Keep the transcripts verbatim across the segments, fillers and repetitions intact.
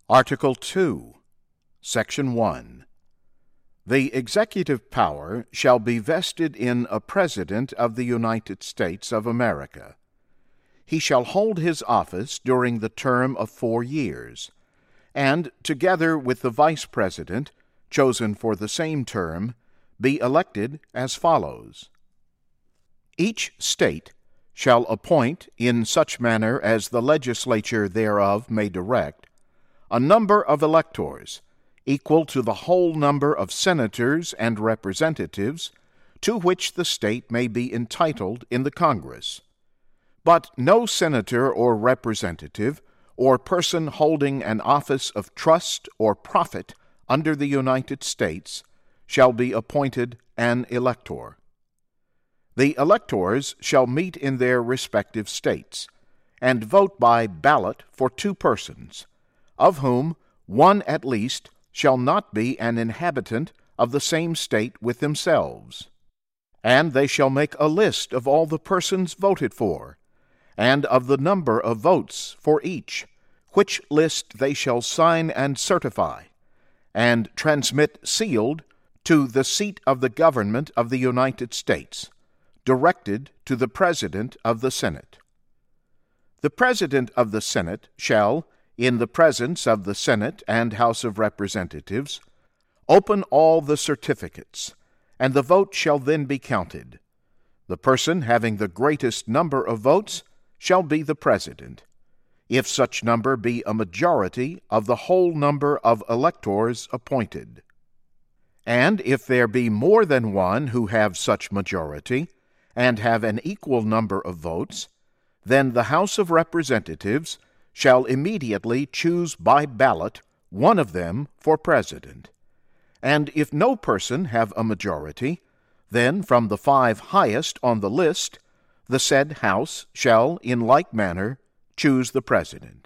Article two, Section one. The executive power shall be vested in a President of the United States of America. He shall hold his office during the term of four years, and, together with the Vice President, chosen for the same term, be elected as follows. Each state shall appoint, in such manner as the legislature thereof may direct, a number of electors, equal to the whole number of senators and representatives to which the state may be entitled in the Congress. But no senator or representative, or person holding an office of trust or profit under the United States, shall be appointed an elector. The electors shall meet in their respective states, and vote by ballot for two persons, of whom one at least shall not be an inhabitant of the same state with themselves. And they shall make a list of all the persons voted for, and of the number of votes for each, which list they shall sign and certify, and transmit sealed to the seat of the government of the United States, directed to the President of the Senate. The President of the Senate shall, in the presence of the Senate and House of Representatives, open all the certificates, and the vote shall then be counted. The person having the greatest number of votes shall be the President, if such number be a majority of the whole number of electors appointed. And if there be more than one who have such majority, and have an equal number of votes, then the House of Representatives shall immediately choose by ballot one of them for President. And if no person have a majority, then from the five highest on the list the said House shall in like manner choose the President.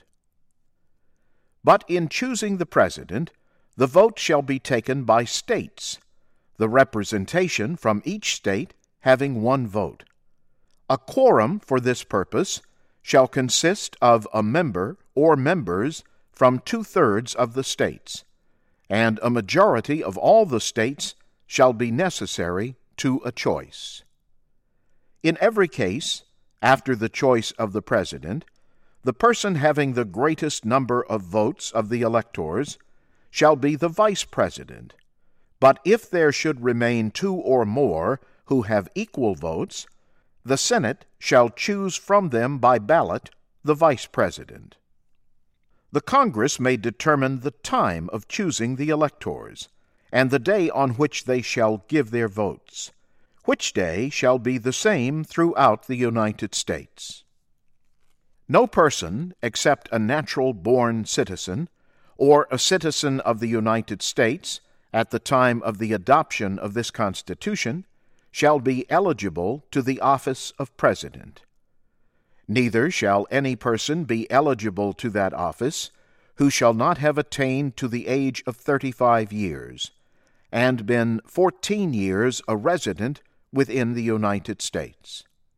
But in choosing the President, the vote shall be taken by states, the representation from each state having one vote. A quorum for this purpose shall consist of a member or members from two-thirds of the states, and a majority of all the states shall be necessary to a choice. In every case, after the choice of the President, the person having the greatest number of votes of the electors shall be the Vice President. But if there should remain two or more who have equal votes, the Senate shall choose from them by ballot the Vice President. The Congress may determine the time of choosing the electors, and the day on which they shall give their votes, which day shall be the same throughout the United States. No person, except a natural-born citizen, or a citizen of the United States, at the time of the adoption of this Constitution, shall be eligible to the office of President. Neither shall any person be eligible to that office who shall not have attained to the age of thirty-five years, and been fourteen years a resident within the United States.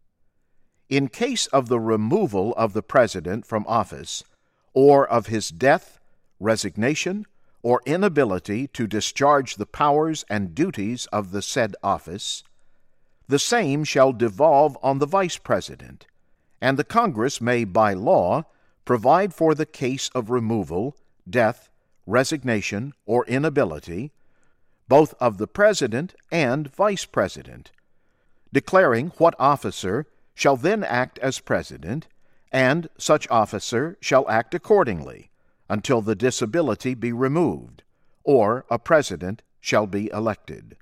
In case of the removal of the President from office, or of his death, resignation, or inability to discharge the powers and duties of the said office, the same shall devolve on the Vice President, and the Congress may by law provide for the case of removal, death, resignation, or inability, both of the President and Vice President, declaring what officer shall then act as President, and such officer shall act accordingly, until the disability be removed, or a President shall be elected.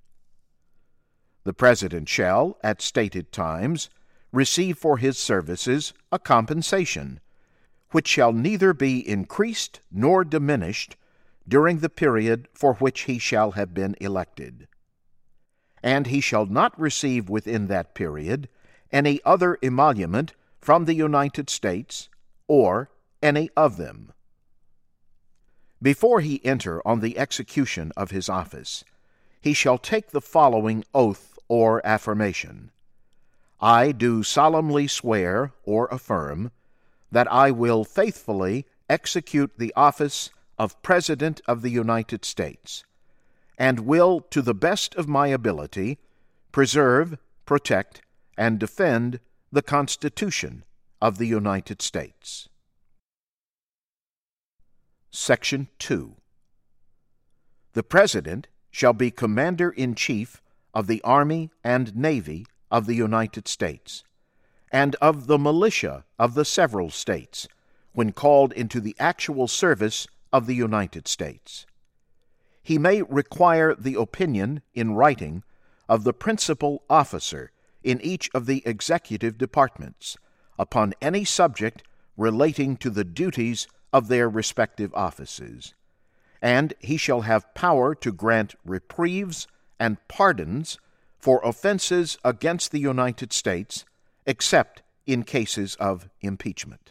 The President shall, at stated times, receive for his services a compensation, which shall neither be increased nor diminished during the period for which he shall have been elected. And he shall not receive within that period any other emolument from the United States, or any of them. Before he enter on the execution of his office, he shall take the following oath or affirmation. I do solemnly swear or affirm that I will faithfully execute the office of President of the United States, and will, to the best of my ability, preserve, protect, and defend the Constitution of the United States. Section two. The President shall be Commander-in-Chief of the Army and Navy of the United States, and of the militia of the several states, when called into the actual service of the United States. He may require the opinion, in writing, of the principal officer in each of the executive departments, upon any subject relating to the duties of their respective offices, and he shall have power to grant reprieves and pardons for offenses against the United States, except in cases of impeachment.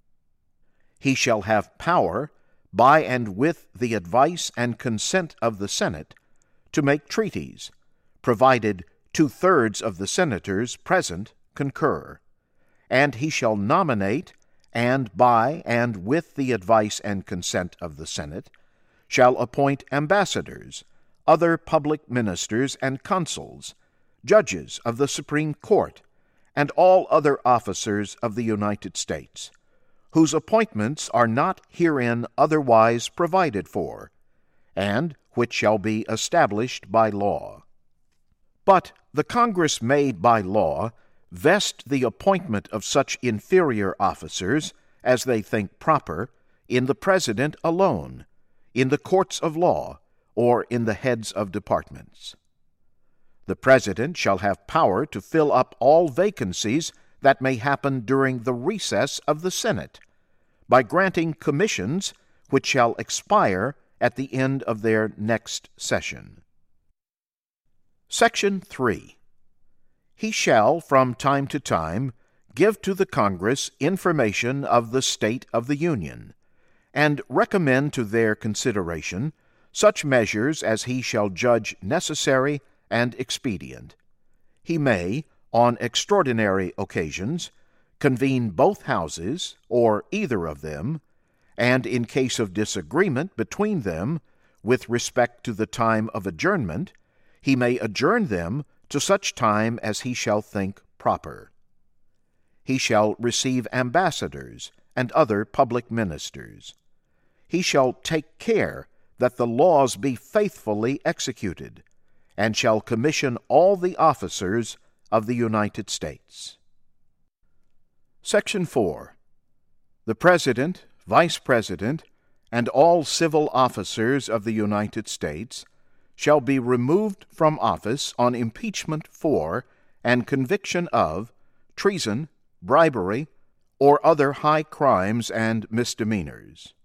He shall have power, by and with the advice and consent of the Senate, to make treaties, provided two-thirds of the senators present concur, and he shall nominate, and by and with the advice and consent of the Senate, shall appoint ambassadors, other public ministers and consuls, judges of the Supreme Court, and all other officers of the United States, whose appointments are not herein otherwise provided for, and which shall be established by law. But the Congress may by law vest the appointment of such inferior officers as they think proper in the President alone, in the courts of law, or in the heads of departments. The President shall have power to fill up all vacancies that may happen during the recess of the Senate, by granting commissions which shall expire at the end of their next session. Section three. He shall, from time to time, give to the Congress information of the state of the Union, and recommend to their consideration such measures as he shall judge necessary and expedient. He may, on extraordinary occasions, convene both houses, or either of them, and in case of disagreement between them with respect to the time of adjournment, he may adjourn them to such time as he shall think proper. He shall receive ambassadors and other public ministers. He shall take care that the laws be faithfully executed, and shall commission all the officers of the United States. Section four. The President, Vice President, and all civil officers of the United States shall be removed from office on impeachment for and conviction of treason, bribery, or other high crimes and misdemeanors.